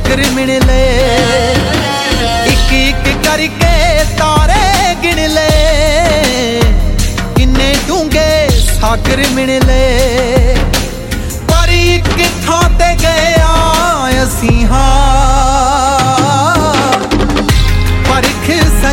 सागर मिन ले, एक एक करके तारे गिन ले, किन्ने डूंगे सागर मिन ले।